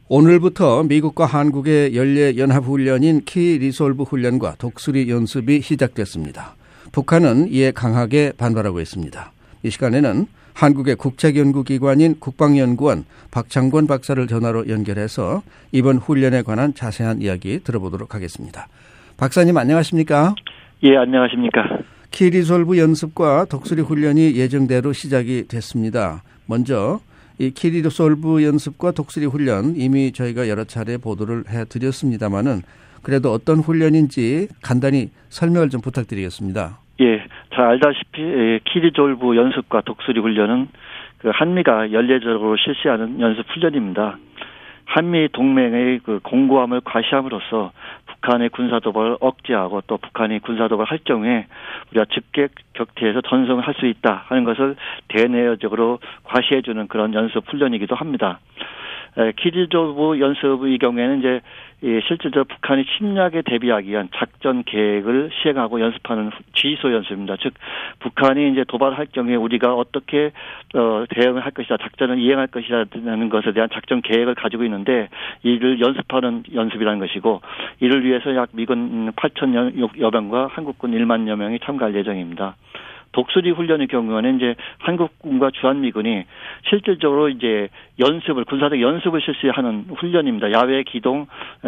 오늘부터 미국과 한국의 연례연합훈련인 키 리솔브 훈련과 독수리 연습이 시작됐습니다. 북한은 이에 강하게 반발하고 있습니다. 이 시간에는 한국의 국책연구기관인 국방연구원 박창권 박사를 전화로 연결해서 이번 훈련에 관한 자세한 이야기 들어보도록 하겠습니다. 박사님 안녕하십니까? 예, 안녕하십니까? 키 리솔브 연습과 독수리 훈련이 예정대로 시작이 됐습니다. 먼저 이 키 리솔브 연습과 독수리 훈련 이미 저희가 여러 차례 보도를 해드렸습니다마는 그래도 어떤 훈련인지 간단히 설명을 좀 부탁드리겠습니다. 예, 잘 알다시피 키 리솔브 연습과 독수리 훈련은 그 한미가 연례적으로 실시하는 연습 훈련입니다. 한미 동맹의 그 공고함을 과시함으로써 북한의 군사도발을 억제하고 또 북한이 군사도발을 할 경우에 우리가 즉각 격퇴해서 전성을 할 수 있다 하는 것을 대내적으로 과시해주는 그런 연습 훈련이기도 합니다. 키 리솔브 연습의 경우에는 이제 실질적으로 북한이 침략에 대비하기 위한 작전 계획을 시행하고 연습하는 지휘소 연습입니다. 즉 북한이 이제 도발할 경우에 우리가 어떻게 대응을 할 것이다, 작전을 이행할 것이라는 것에 대한 작전 계획을 가지고 있는데 이를 연습하는 연습이라는 것이고 이를 위해서 약 미군 8,000여 명과 한국군 1만여 명이 참가할 예정입니다. 독수리 훈련의 경우에는 이제 한국군과 주한미군이 실질적으로 이제 군사적 연습을 실시하는 훈련입니다. 야외 기동,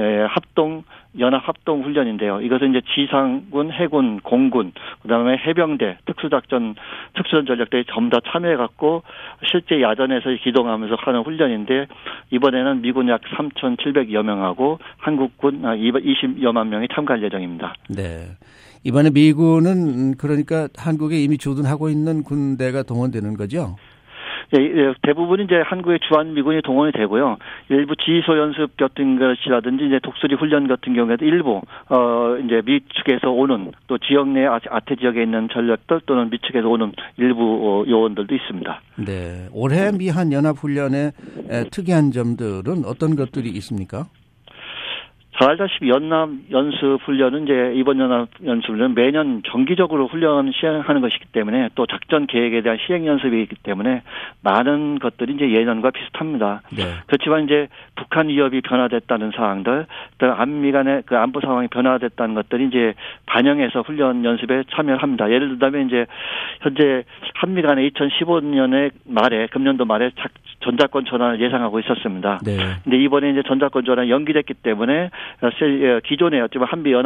연합 합동 훈련인데요. 이것은 이제 지상군, 해군, 공군, 그다음에 해병대, 특수전 전력들이 전부 다 참여해갖고 실제 야전에서 기동하면서 하는 훈련인데 이번에는 미군 약 3,700여 명하고 한국군 20여만 명이 참가할 예정입니다. 네. 이번에 미군은 그러니까 한국에 이미 주둔하고 있는 군대가 동원되는 거죠? 예, 대부분 이제 한국의 주한미군이 동원이 되고요. 일부 지휘소 연습 같은 것이라든지 이제 독수리 훈련 같은 경우에도 일부 이제 미 측에서 오는 또 지역 내 아태 지역에 있는 전력들 또는 미 측에서 오는 일부 요원들도 있습니다. 네, 올해 미한 연합 훈련의 특이한 점들은 어떤 것들이 있습니까? 잘 알다시피 연합 연습 훈련은 이제 이번 연합 연습 훈련은 매년 정기적으로 훈련 시행하는 것이기 때문에 또 작전 계획에 대한 시행 연습이 있기 때문에 많은 것들이 이제 예년과 비슷합니다. 네. 그렇지만 이제 북한 위협이 변화됐다는 사항들, 또 한미 간의 그 안보 상황이 변화됐다는 것들이 이제 반영해서 훈련 연습에 참여를 합니다. 예를 들자면 이제 현재 한미 간에 2015년의 말에 금년도 말에 전자권 전환을 예상하고 있었습니다. 네. 근데 이번에 이제 전자권 전환이 연기됐기 때문에 기존의 어쩌면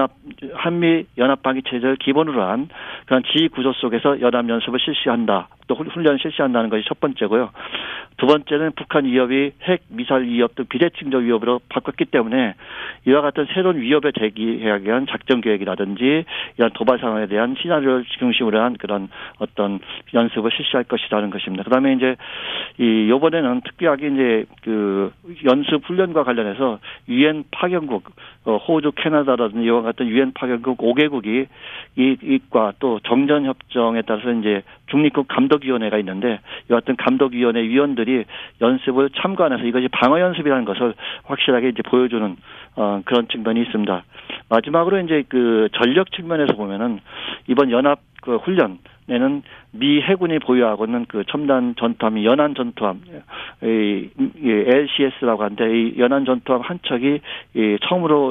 한미 연합 방위 체제를 기본으로 한 그런 지휘 구조 속에서 연합 연습을 실시한다. 또 훈련을 실시한다는 것이 첫 번째고요. 두 번째는 북한 위협이 핵, 미사일 위협 등 비대칭적 위협으로 바뀌었기 때문에 이와 같은 새로운 위협에 대비하기 위한 작전 계획이라든지 이런 도발 상황에 대한 시나리오를 중심으로 한 그런 어떤 연습을 실시할 것이라는 것입니다. 그다음에 이제 이번에는 특별하게 이제 그 연습 훈련과 관련해서 유엔 파견국 호주, 캐나다라든지 이와 같은 유엔 파견국 5개국이 이과 또 정전 협정에 따라서 이제 중립국 감독위원회가 있는데 이와 같은 감독위원회 위원들이 연습을 참관해서 이것이 방어 연습이라는 것을 확실하게 이제 보여주는 그런 측면이 있습니다. 마지막으로 이제 그 전력 측면에서 보면은 이번 연합 그 훈련에는 미 해군이 보유하고 있는 그 첨단 전투함이 연안 전투함, LCS라고 하는데 이 연안 전투함 한 척이 처음으로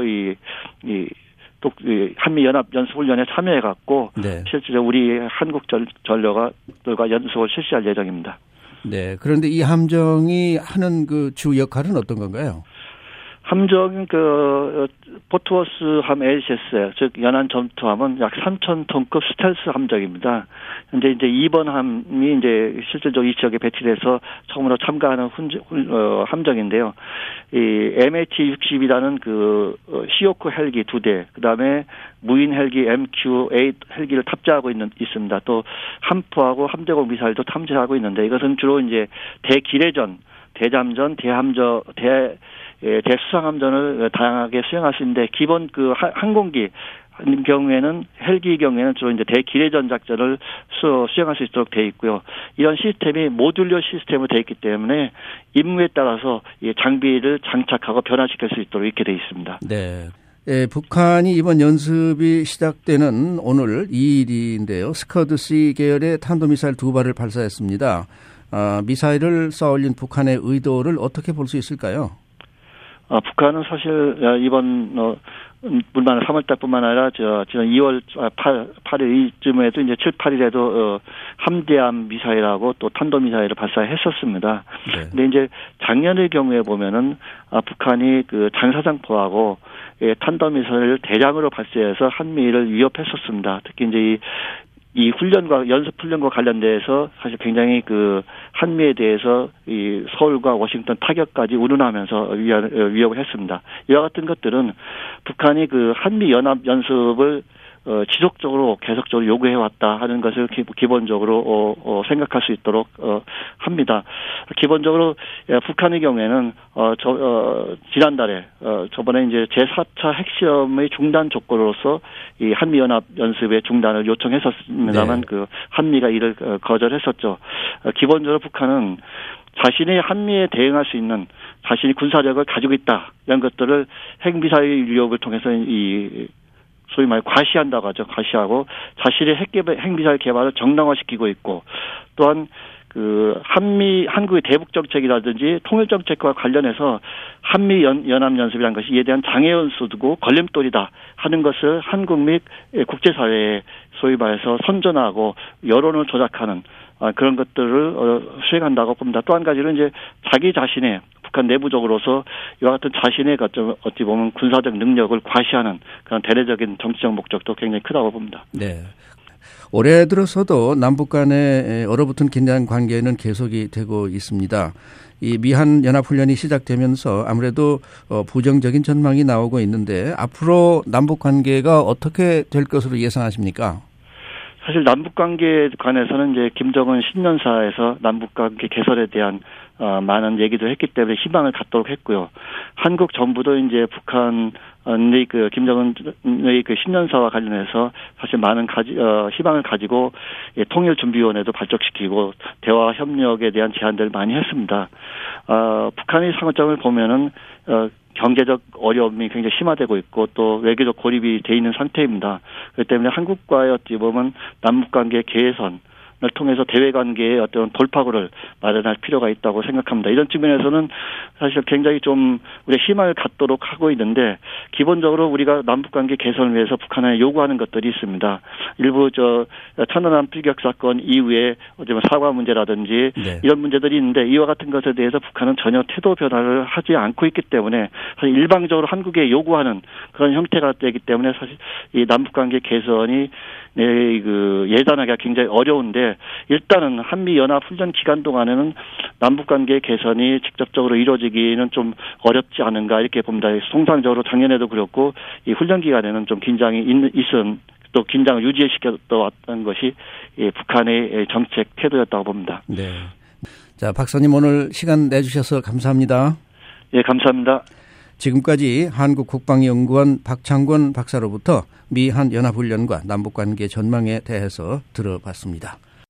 한미 연합 연습 훈련에 참여해갖고 네. 실제로 우리 한국 전력들과 연습을 실시할 예정입니다. 네. 그런데 이 함정이 하는 그 주 역할은 어떤 건가요? 함정은 그 포트워스함 LCS 즉 연안 전투함은 약 3,000톤급 스텔스 함정입니다. 현재 이제 2번 함이 이제 실질적으로 이 지역에 배치돼서 처음으로 참가하는 함정인데요. 이 MH-60이라는 그 시오크 헬기 2대, 그다음에 무인 헬기 MQ-8 헬기를 탑재하고 있습니다. 또 함포하고 함대공 미사일도 탑재하고 있는데 이것은 주로 이제 대기뢰전, 대잠전, 대수상함전을 다양하게 수행할 수 있는데 기본 그 항공기 경우에는 헬기 경우에는 주로 이제 대기뢰전 작전을 수행할 수 있도록 되어 있고요. 이런 시스템이 모듈러 시스템으로 되어 있기 때문에 임무에 따라서 이 장비를 장착하고 변화시킬 수 있도록 이렇게 되어 있습니다. 네. 예, 북한이 이번 연습이 시작되는 오늘 2일인데요. 스커드-C 계열의 탄도미사일 2발을 발사했습니다. 미사일을 쏘아올린 북한의 의도를 어떻게 볼 수 있을까요? 북한은 사실 이번 뿐만 3월달뿐만 아니라 지난 2월 8일 이쯤에도 이제 7, 8일에도 함대함 미사일하고 또 탄도 미사일을 발사했었습니다. 네. 근데 이제 작년의 경우에 보면은 북한이 그 장사장포하고 탄도 미사일을 대량으로 발사해서 한미를 위협했었습니다. 특히 이제 이 훈련과 연습 훈련과 관련돼서 사실 굉장히 그 한미에 대해서 이 서울과 워싱턴 타격까지 운운하면서 위협을 했습니다. 이와 같은 것들은 북한이 그 한미 연합 연습을 지속적으로 계속적으로 요구해왔다 하는 것을 기본적으로 생각할 수 있도록 합니다. 기본적으로 북한의 경우에는 지난달에 저번에 이제 제4차 핵시험의 중단 조건으로서 이 한미 연합 연습의 중단을 요청했었습니다만 네. 그 한미가 이를 거절했었죠. 기본적으로 북한은 자신의 한미에 대응할 수 있는 자신이 군사력을 가지고 있다 이런 것들을 핵미사일 위협을 통해서 소위 말해 과시한다고 하죠. 과시하고 자신의 핵미사일 개발을 정당화시키고 있고 또한 그 한국의 대북 정책이라든지 통일 정책과 관련해서 한미 연합 연습이라는 것이 이에 대한 장애 요소고 걸림돌이다 하는 것을 한국 및 국제사회에 소위 말해서 선전하고 여론을 조작하는 그런 것들을 수행한다고 봅니다. 또 한 가지는 이제 자기 자신의 북한 내부적으로서 이와 같은 자신의 어찌 보면 군사적 능력을 과시하는 그런 대내적인 정치적 목적도 굉장히 크다고 봅니다. 네. 올해 들어서도 남북 간의 얼어붙은 긴장 관계는 계속이 되고 있습니다. 이 미한 연합훈련이 시작되면서 아무래도 부정적인 전망이 나오고 있는데 앞으로 남북 관계가 어떻게 될 것으로 예상하십니까? 사실 남북 관계에 관해서는 이제 김정은 신년사에서 남북 관계 개선에 대한 많은 얘기도 했기 때문에 희망을 갖도록 했고요. 한국 정부도 이제 북한의 그 김정은의 그 신년사와 관련해서 사실 많은 희망을 가지고 통일준비위원회도 발족시키고 대화 협력에 대한 제안들을 많이 했습니다. 북한의 상황점을 보면은 경제적 어려움이 굉장히 심화되고 있고 또 외교적 고립이 돼 있는 상태입니다. 그렇기 때문에 한국과의 어찌 보면 남북관계 개선을 통해서 대외관계의 어떤 돌파구를 마련할 필요가 있다고 생각합니다. 이런 측면에서는 사실 굉장히 좀 우리가 희망을 갖도록 하고 있는데 기본적으로 우리가 남북관계 개선을 위해서 북한에 요구하는 것들이 있습니다. 일부 천안함 피격 사건 이후에 어쩌면 사과 문제라든지 네. 이런 문제들이 있는데 이와 같은 것에 대해서 북한은 전혀 태도 변화를 하지 않고 있기 때문에 사실 일방적으로 한국에 요구하는 그런 형태가 되기 때문에 사실 이 남북관계 개선이 예단하기가 굉장히 어려운데 일단은 한미연합훈련 기간 동안에는 남북관계 개선이 직접적으로 이루어지기는 좀 어렵지 않은가 이렇게 봅니다. 통상적으로 작년에도 그렇고 이 훈련 기간에는 좀 긴장이 있은 또 긴장을 유지시켰던 왔던 것이 북한의 정책 태도였다고 봅니다. 네. 자, 박사님 오늘 시간 내주셔서 감사합니다. 예, 감사합니다. 지금까지 한국국방연구원 박창권 박사로부터 미한 연합훈련과 남북관계 전망에 대해서 들어봤습니다.